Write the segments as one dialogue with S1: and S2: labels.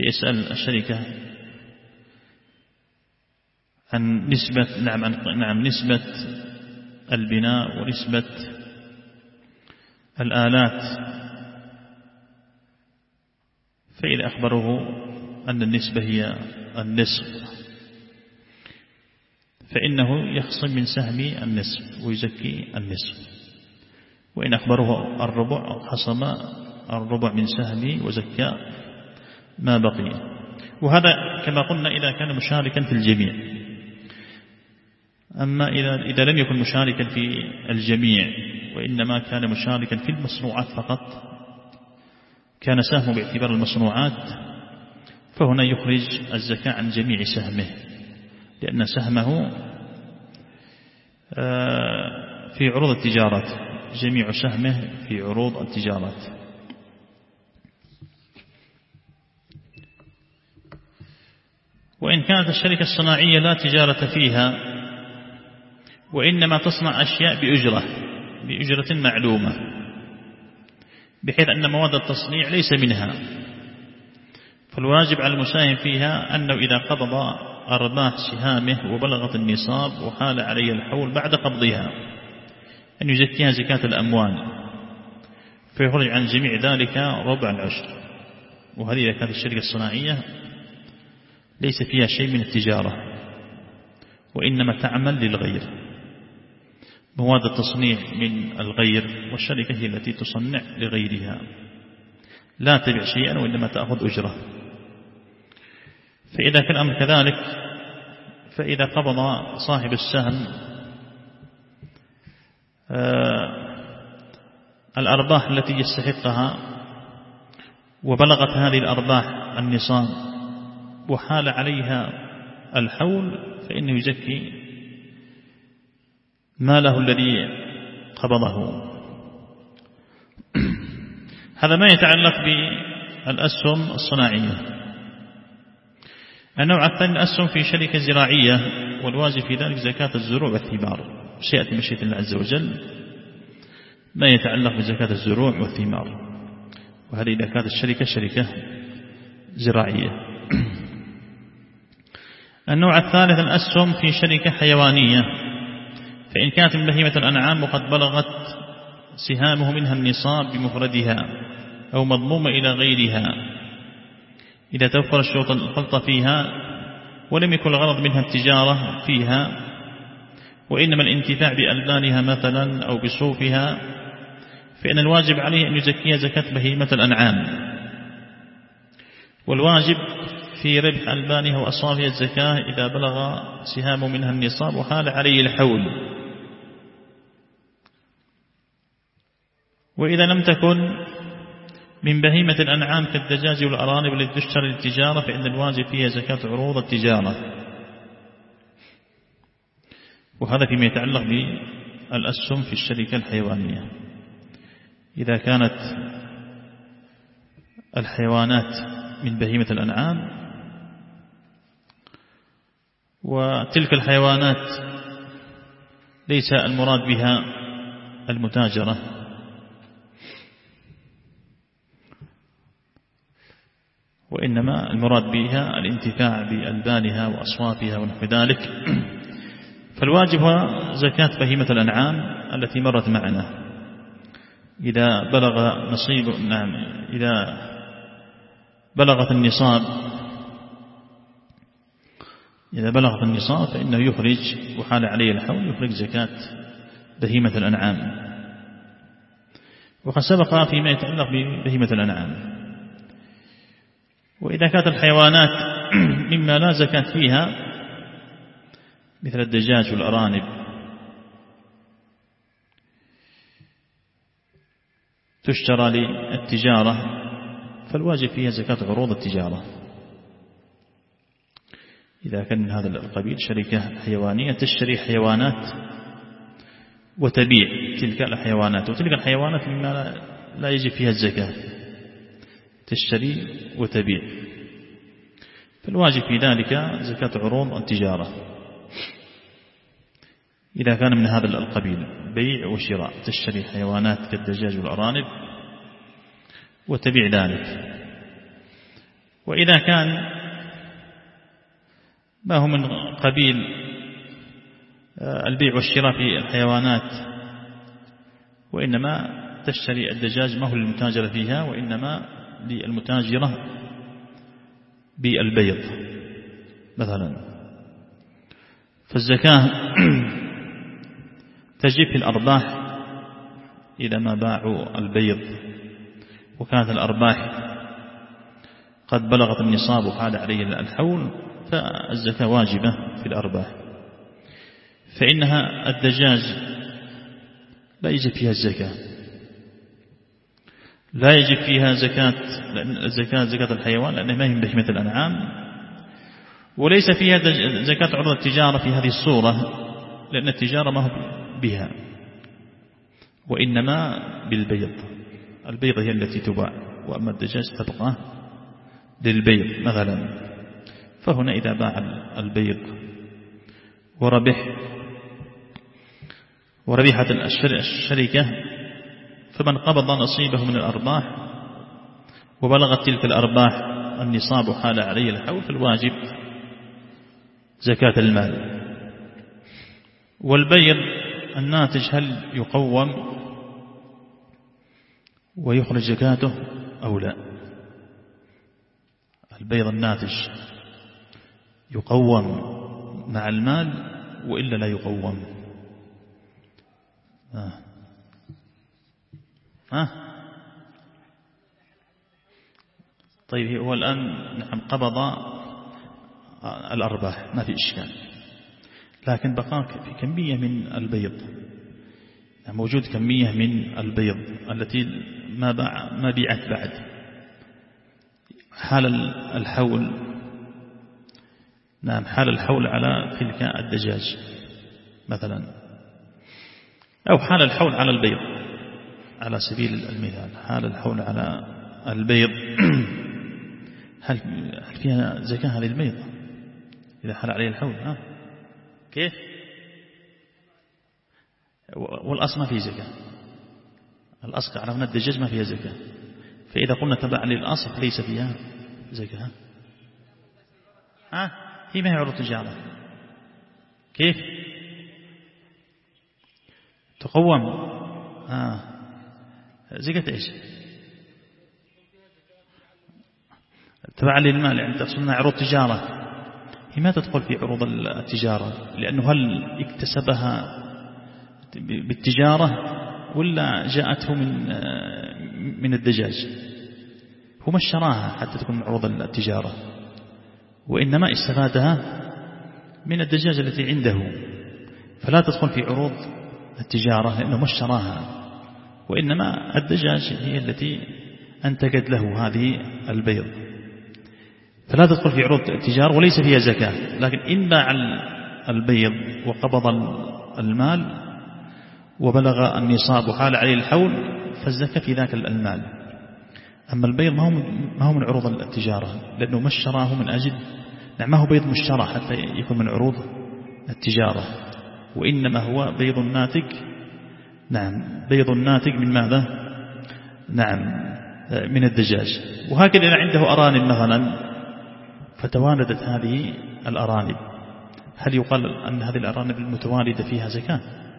S1: يسأل الشركة عن نسبة نسبة البناء ونسبة الآلات، فإذا أخبره أن النسبة هي النصف فإنه يخصم من سهم النصف ويزكي النصف، وإن أخبره الربع خصم الربع من سهمه وزكى ما بقي. وهذا كما قلنا إذا كان مشاركا في الجميع. أما إذا لم يكن مشاركا في الجميع وإنما كان مشاركا في المصنوعات فقط، كان سهمه باعتبار المصنوعات، فهنا يخرج الزكاة عن جميع سهمه، لأن سهمه في عروض التجارات، جميع سهمه في عروض التجارات. وإن كانت الشركة الصناعية لا تجارة فيها وإنما تصنع أشياء بأجرة معلومة، بحيث أن مواد التصنيع ليس منها، فالواجب على المساهم فيها أنه إذا قبض أرباح سهامه وبلغت النصاب وحال عليه الحول بعد قبضها أن يزكيها زكاة الأموال، فيخرج عن جميع ذلك ربع العشر. وهذه إذا كانت الشركة الصناعية ليس فيها شيء من التجارة وإنما تعمل للغير، مواد التصنيع من الغير، والشركة هي التي تصنع لغيرها، لا تبيع شيئا وإنما تأخذ أجرة. فإذا كان الأمر كذلك، فإذا قبض صاحب السهم الأرباح التي يستحقها وبلغت هذه الأرباح النصاب وحال عليها الحول، فإنه يزكي ماله الذي قبضه. هذا ما يتعلق بالأسهم الصناعية. النوع الثاني الأسهم في شركة زراعية، والواجب في ذلك زكاة الزروع والثمار، سيأتي مشيئة الله عز وجل ما يتعلق بزكاة الزروع والثمار، وهذه إذا كانت الشركة شركة زراعية. النوع الثالث الأسهم في شركة حيوانية، فإن كانت من بهيمة الأنعام وقد بلغت سهامه منها النصاب بمفردها أو مضمومة إلى غيرها، إذا توفر الشروط الخلطة فيها ولم يكن الغرض منها التجارة فيها وإنما الانتفاع بألبانها مثلا أو بصوفها، فإن الواجب عليه أن يزكي زكاة بهيمة الأنعام، والواجب في ربح ألبانها وأصافها الزكاة إذا بلغ سهام منها النصاب وحال عليه الحول. وإذا لم تكن من بهيمة الأنعام كالدجاج والأرانب التي تشتري للتجارة، فإن الواجب فيها زكاة عروض التجارة. وهذا فيما يتعلق بالأسهم في الشركة الحيوانية. إذا كانت الحيوانات من بهيمة الأنعام وتلك الحيوانات ليس المراد بها المتاجرة، وإنما المراد بها الانتفاع بألبانها وأصوافها ونحو ذلك، فالواجب هو زكاة بهيمة الأنعام التي مرت معنا. إذا بلغ نصيب إذا بلغت النصاب فإنه يخرج وحال عليه الحول يخرج زكاة بهيمة الأنعام. وقد سبق فيما يتعلق ببهيمة الأنعام. وإذا كانت الحيوانات مما لا زكاة فيها مثل الدجاج والأرانب تشترى للتجارة، فالواجب فيها زكاة عروض التجارة. إذا كان من هذا القبيل شركة حيوانية تشتري حيوانات وتبيع تلك الحيوانات، وتلك الحيوانات مما لا يجب فيها الزكاة، تشتري وتبيع، فالواجب في ذلك زكاة عروض التجارة. إذا كان من هذا القبيل بيع وشراء، تشتري حيوانات كالدجاج والأرانب وتبيع ذلك. وإذا كان ما هو من قبيل البيع والشراء في الحيوانات، وإنما تشتري الدجاج ما هو للمتاجرة فيها وإنما للمتاجرة بالبيض مثلا، فالزكاة تجب في الأرباح إذا ما باعوا البيض وكانت الأرباح قد بلغت النصاب وحال عليه الحول، فالزكاة واجبة في الأرباح. فإنها الدجاج لا يجب فيها الزكاة، لا يجب فيها زكاة الحيوان لأنها ما هي من بهيمة الأنعام، وليس فيها زكاة عروض التجارة في هذه الصورة لأن التجارة ما هو بها وإنما بالبيض. البيض هي التي تباع، وأما الدجاج تبقى للبيض مثلا. فهنا إذا باع البيض وربحت الشركة، فمن قبض نصيبه من الأرباح وبلغت تلك الأرباح النصاب وحال عليه الحول، فالواجب زكاة المال. والبيض الناتج هل يقوم ويخرج زكاته أو لا؟ البيض الناتج يقوم مع المال وإلا لا يقوم؟ طيب هو الآن نحن قبض الأرباح ما في إشكال، لكن بقى في كمية من البيض، موجود كمية من البيض التي ما بيعت بعد حال الحول. نعم، حال الحول على تلك الدجاج مثلا، أو حال الحول على البيض على سبيل المثال. حال الحول على البيض هل فيها زكاة هذه البيض إذا حال عليه الحول؟ كيف؟ والأصل ما فيه زكاة، الأصل على هنا الدجاج ما فيها زكاة، فإذا قلنا تبع للأصل ليس فيها زكاة. هي ما هي عروض تجارة، كيف تقوم؟ زكاة إيش؟ تبع للمال، يعني تقصدنا عروض تجارة، هي ما تدخل في عروض التجارة، لأنه هل اكتسبها بالتجارة ولا جاءته من الدجاج؟ هو ما اشتراها حتى تكون من عروض التجارة، وإنما استفادها من الدجاج التي عنده، فلا تدخل في عروض التجارة لأنه ما اشتراها، وإنما الدجاج هي التي أنتجت له هذه البيض، فلا تدخل في عروض التجارة وليس فيها زكاة. لكن إن باع البيض وقبض المال وبلغ النصاب وحال عليه الحول فالزكاة في ذاك المال. أما البيض ما هو من عروض التجارة لأنه ما اشتراه من أجل، نعم ما هو بيض مشترى حتى يكون من عروض التجارة، وإنما هو بيض ناتج. نعم، بيض ناتج من ماذا؟ نعم، من الدجاج. وهكذا إذا عنده أرانب مثلا فتوالدت هذه الأرانب، هل يقال أن هذه الأرانب المتوالدة فيها زكاة؟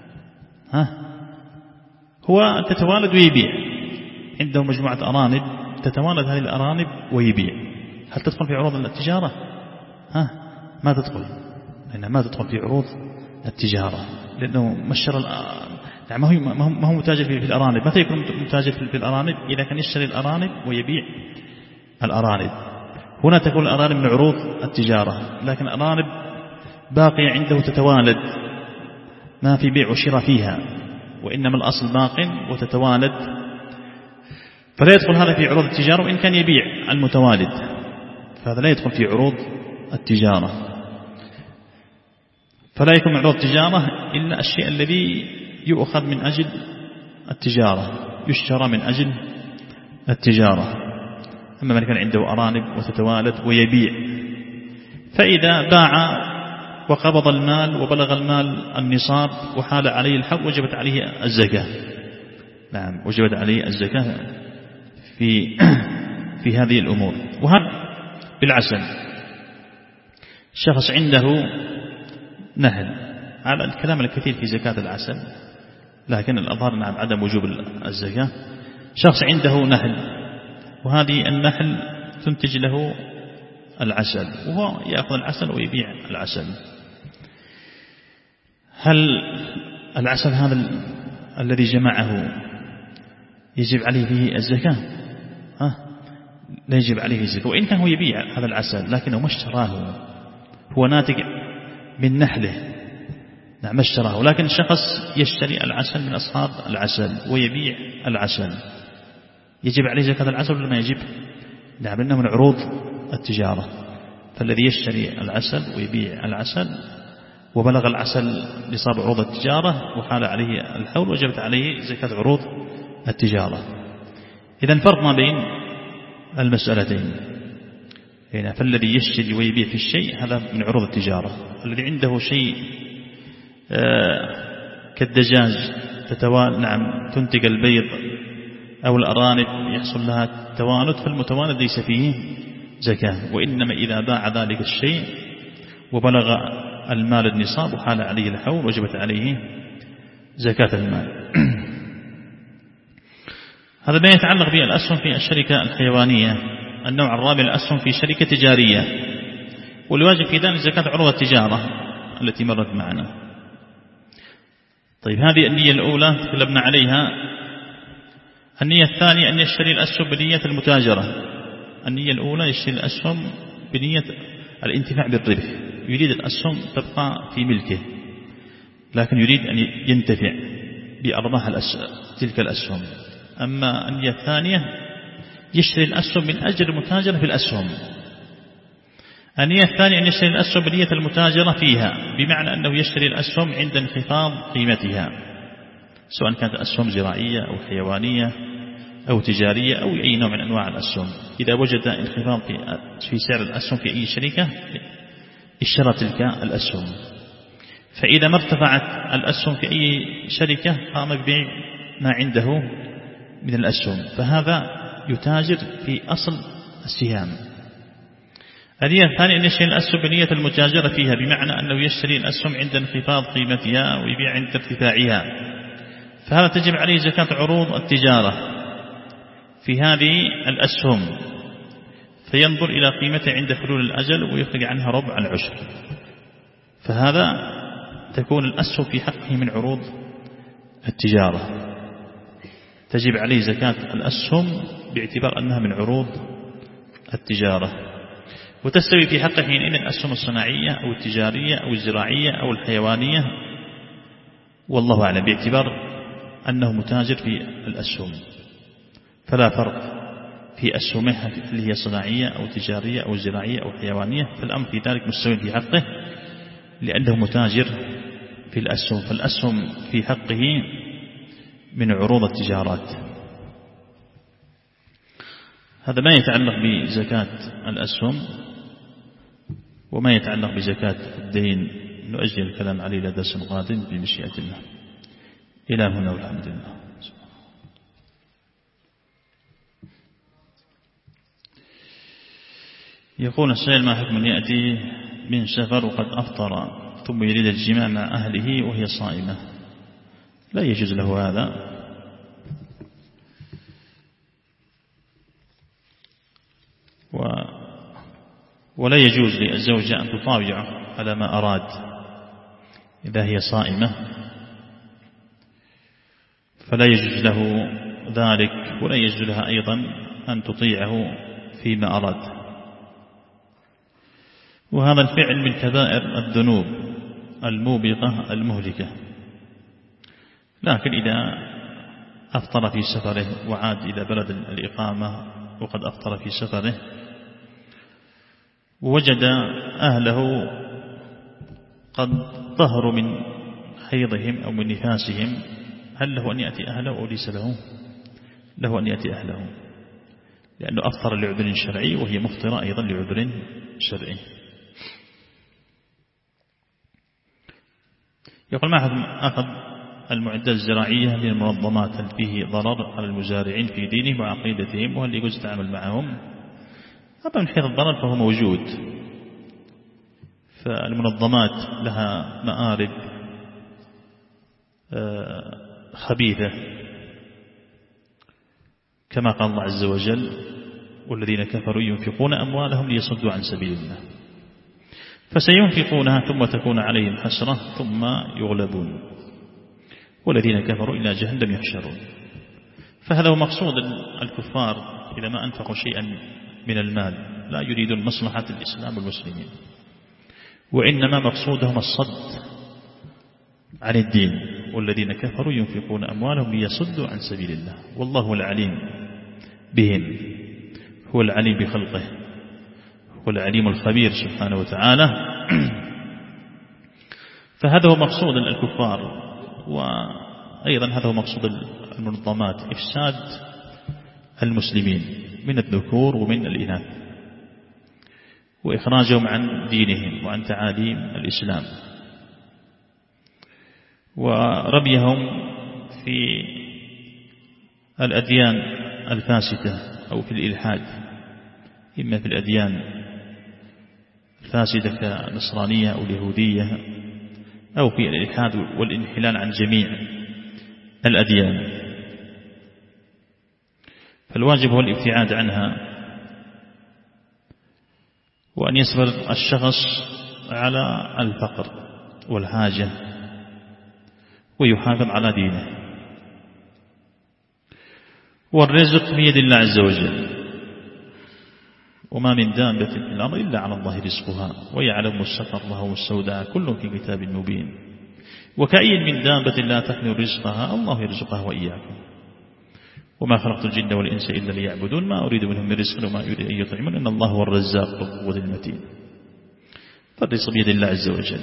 S1: هو تتوالد ويبيع، عنده مجموعة أرانب تتوالد هذه الأرانب ويبيع، هل تدخل في عروض التجارة؟ ما تدخل، لأنها ما تدخل في عروض التجارة، لأنه مشترى يعني ما هو متاجر في الأرانب. متى يكون متاجر في الأرانب؟ إذا كان يشتري الأرانب ويبيع الأرانب، هنا تكون الأرانب من عروض التجارة. لكن الأرانب باقية عنده تتوالد، ما في بيع وشراء فيها، وإنما الأصل باق وتتوالد، فلا يدخل هذا في عروض التجارة. وإن كان يبيع المتوالد فهذا لا يدخل في عروض التجارة، فلا يكون من عروض التجارة إلا الشيء الذي يؤخذ من أجل التجارة، يشترى من أجل التجارة. أما من كان عنده أرانب وتتوالد ويبيع، فإذا باع وقبض المال وبلغ المال النصاب وحال عليه الحول وجبت عليه الزكاة. نعم، وجبت عليه الزكاة في هذه الأمور. وهذا بالعسل. شخص عنده نهل، على الكلام الكثير في زكاة العسل، لكن الأظهر نعم عدم وجوب الزكاة. شخص عنده نهل، وهذه النهل تنتج له العسل، وهو يأخذ العسل ويبيع العسل. هل العسل هذا الذي جمعه يجب عليه فيه الزكاة؟ لا يجب عليه الزكاة، وإن كان هو يبيع هذا العسل لكنه ما اشتراه، هو ناتج من نحله، نعم اشتراه. لكن شخص يشتري العسل من أصحاب العسل ويبيع العسل، يجب عليه زكاة العسل ولا ما يجب؟ نعم، إنه من عروض التجارة. فالذي يشتري العسل ويبيع العسل وبلغ العسل نصاب عروض التجارة وحال عليه الحول، وجبت عليه زكاة عروض التجارة. إذن فرق ما بين المسألتين هنا. فالذي يشتري ويبيع في الشيء هذا من عروض التجارة. الذي عنده شيء كالدجاج نعم تنتج البيض أو الأرانب يحصل لها توالد، فالمتوالد ليس فيه زكاة، وإنما إذا باع ذلك الشيء وبلغ المال النصاب وحال عليه الحول وجبت عليه زكاة المال. هذا ما يتعلق بالأسهم في الشركة الحيوانية. النوع الرابع الأسهم في شركة تجارية، والواجب في ذلك زكاة عروض التجارة التي مرت معنا. طيب، هذه النية الأولى تكلمنا عليها. النية الثانية أن يشتري الأسهم بنية المتاجرة. النية الأولى يشتري الأسهم بنية الانتفاع بالربح، يريد الأسهم تبقى في ملكه، لكن يريد أن ينتفع بأرباح تلك الأسهم. أما النية الثانية يشتري الأسهم من أجل المتاجرة في الأسهم. النية الثانية أن يشتري الأسهم بنية المتاجرة فيها، بمعنى أنه يشتري الأسهم عند انخفاض قيمتها، سواء كانت أسهم زراعية أو حيوانية أو تجارية أو أي نوع من أنواع الأسهم. إذا وجد انخفاض في سعر الأسهم في أي شركة اشترى تلك الأسهم. فإذا ما ارتفعت الأسهم في أي شركة قام ببيع ما عنده من الأسهم، فهذا يتاجر في أصل السهام. النية الثانية أن يشتري الأسهم بنية المتاجرة فيها، بمعنى أنه يشتري الأسهم عند انخفاض قيمتها ويبيع عند ارتفاعها، فهذا تجب عليه زكاة عروض التجارة في هذه الأسهم، فينظر إلى قيمتها عند حلول الأجل ويخرج عنها ربع العشر، فهذا تكون الأسهم في حقه من عروض التجارة، تجب عليه زكاة الأسهم باعتبار أنها من عروض التجارة، وتستوي في حقه حينئذ الأسهم الصناعية أو التجارية أو الزراعية أو الحيوانية، والله أعلم، باعتبار أنه متاجر في الأسهم، فلا فرق في أسهمها اللي هي صناعية أو تجارية أو زراعية أو حيوانية، فالأمر في ذلك مستوي في حقه لأنه متاجر في الأسهم، فالأسهم في حقه من عروض التجارات. هذا ما يتعلق بزكاة الأسهم. وما يتعلق بزكاة الدين نؤجل الكلام عليه إلى درس قادم بمشيئة الله. إلى هنا والحمد لله. يقول السائل: ما حكم يأتي من سفر وقد أفطر ثم يريد الجماع مع أهله وهي صائمة؟ لا يجوز له هذا، ولا يجوز للزوجة أن تطاوع على ما أراد إذا هي صائمة، فلا يجوز له ذلك، ولا يجوز لها أيضا أن تطيعه فيما أراد. وهذا الفعل من كبائر الذنوب الموبقة المهلكة. لكن إذا أفطر في سفره وعاد إلى بلد الإقامة وقد أفطر في سفره ووجد أهله قد ظهروا من حيضهم أو من نفاسهم، هل له أن يأتي أهله أو ليس له؟ له أن يأتي أهله، لأنه أفطر لعذر شرعي وهي مفطرة أيضا لعذر شرعي. يقول: ما حكم أخذ المعدات الزراعية من المنظمات؟ هل فيه ضرر على المزارعين في دينهم وعقيدتهم؟ وهل يجوز التعامل معهم؟ أما من حيث الضرر فهو موجود، فالمنظمات لها مآرب خبيثة كما قال الله عز وجل: والذين كفروا ينفقون أموالهم ليصدوا عن سبيل الله فسينفقونها ثم تكون عليهم حسرة ثم يغلبون والذين كفروا إلى جهنم يحشرون. فهذا هو مقصود الكفار إذا ما أنفقوا شيئا من المال، لا يريدون مصلحة الإسلام والمسلمين، وإنما مقصودهم الصد عن الدين. والذين كفروا ينفقون أموالهم ليصدوا عن سبيل الله والله العليم بهم، هو العليم بخلقه، هو العليم الخبير سبحانه وتعالى. فهذا هو مقصود الكفار، وأيضا هذا هو مقصود المنظمات: إفساد المسلمين من الذكور ومن الإناث، وإخراجهم عن دينهم وعن تعاليم الإسلام، ورميهم في الأديان الفاسدة أو في الإلحاد، إما في الأديان الفاسدة كالنصرانية أو اليهودية، أو في الإلحاد والانحلال عن جميع الأديان. فالواجب هو الابتعاد عنها، وأن يصبر الشخص على الفقر والحاجة ويحافظ على دينه. والرزق بيد الله عز وجل، وما من دابة في الأرض إلا على الله رزقها ويعلم مستقرها والسوداء كل في كتاب مبين. وكأي من دابة لا تحمل رزقها الله يرزقها وإياكم وما خلقت الجن والإنس إلا ليعبدون ما أريد منهم من رزق وما أريد أن يطعمون إن الله هو الرزاق ذو القوة المتين. فالرزق بيد الله عز وجل.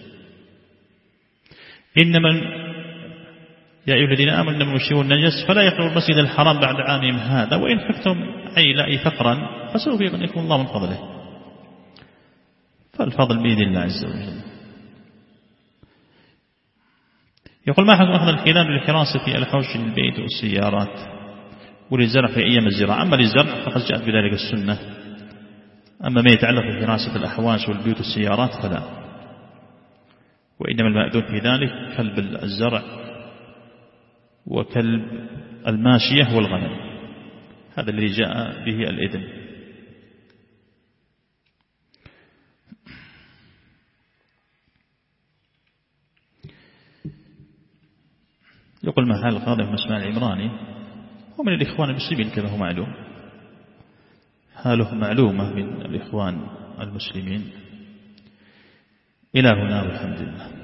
S1: إنما يا أيها الذين آمنوا إنما المشركون النجس فلا يقربوا المسجد الحرام بعد عامهم هذا وإن خفتم أي فقرا فسوف يغنيكم الله من فضله. فالفضل بيد الله عز وجل. يقول: ما حكم أخذ الخلال للحراسة في الحوش للبيت والسيارات وللزرع في أيام الزراعة؟ أما للزرع فقد جاءت بذلك السنة، أما ما يتعلق بحراسة الأحواش والبيوت والسيارات فلا. وإنما المأذون في ذلك كلب الزرع وكلب الماشية والغنم، هذا الذي جاء به الإذن. يقول: ما حال القاضي بن اسماعيل العمراني؟ هو من الإخوان المسلمين كما هو معلوم، حاله معلومة من الإخوان المسلمين. إلى هنا والحمد لله.